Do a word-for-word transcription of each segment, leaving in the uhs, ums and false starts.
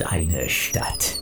Deine Stadt.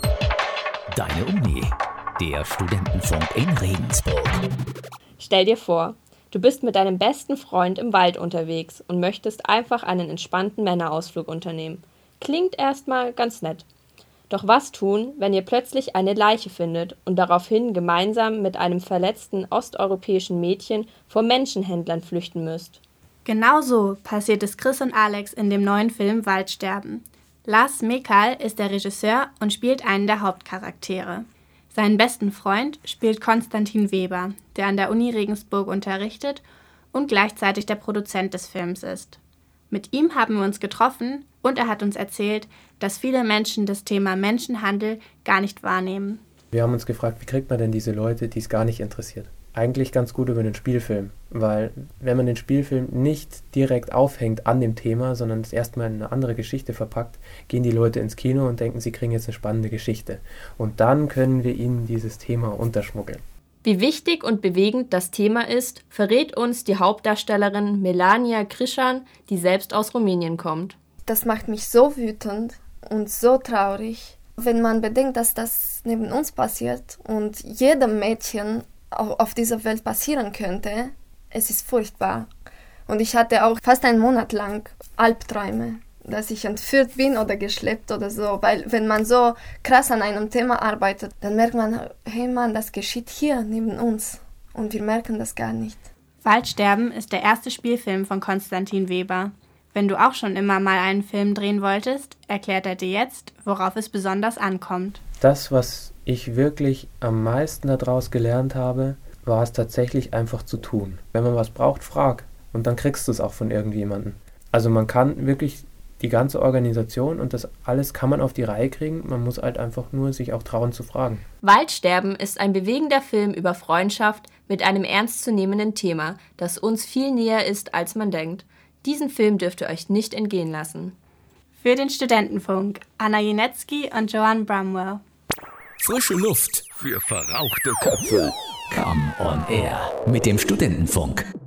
Deine Uni. Der Studentenfunk in Regensburg. Stell dir vor, du bist mit deinem besten Freund im Wald unterwegs und möchtest einfach einen entspannten Männerausflug unternehmen. Klingt erstmal ganz nett. Doch was tun, wenn ihr plötzlich eine Leiche findet und daraufhin gemeinsam mit einem verletzten osteuropäischen Mädchen vor Menschenhändlern flüchten müsst? Genau so passiert es Chris und Alex in dem neuen Film Waldsterben. Lars Mekal ist der Regisseur und spielt einen der Hauptcharaktere. Seinen besten Freund spielt Konstantin Weber, der an der Uni Regensburg unterrichtet und gleichzeitig der Produzent des Films ist. Mit ihm haben wir uns getroffen und er hat uns erzählt, dass viele Menschen das Thema Menschenhandel gar nicht wahrnehmen. Wir haben uns gefragt, wie kriegt man denn diese Leute, die es gar nicht interessiert? Eigentlich ganz gut über einen Spielfilm, weil wenn man den Spielfilm nicht direkt aufhängt an dem Thema, sondern es erstmal in eine andere Geschichte verpackt, gehen die Leute ins Kino und denken, sie kriegen jetzt eine spannende Geschichte. Und dann können wir ihnen dieses Thema unterschmuggeln. Wie wichtig und bewegend das Thema ist, verrät uns die Hauptdarstellerin Melania Krischan, die selbst aus Rumänien kommt. Das macht mich so wütend und so traurig, wenn man bedenkt, dass das neben uns passiert und jedem Mädchen auf dieser Welt passieren könnte. Es ist furchtbar. Und ich hatte auch fast einen Monat lang Albträume, dass ich entführt bin oder geschleppt oder so. Weil wenn man so krass an einem Thema arbeitet, dann merkt man, hey Mann, das geschieht hier neben uns. Und wir merken das gar nicht. Waldsterben ist der erste Spielfilm von Konstantin Weber. Wenn du auch schon immer mal einen Film drehen wolltest, erklärt er dir jetzt, worauf es besonders ankommt. Das, was ich wirklich am meisten daraus gelernt habe, war es tatsächlich einfach zu tun. Wenn man was braucht, frag. Und dann kriegst du es auch von irgendjemandem. Also man kann wirklich die ganze Organisation und das alles kann man auf die Reihe kriegen. Man muss halt einfach nur sich auch trauen zu fragen. Waldsterben ist ein bewegender Film über Freundschaft mit einem ernstzunehmenden Thema, das uns viel näher ist, als man denkt. Diesen Film dürft ihr euch nicht entgehen lassen. Für den Studentenfunk, Anna Jenetzky und Joanne Bramwell. Frische Luft für verrauchte Köpfe. Come on Air mit dem Studentenfunk.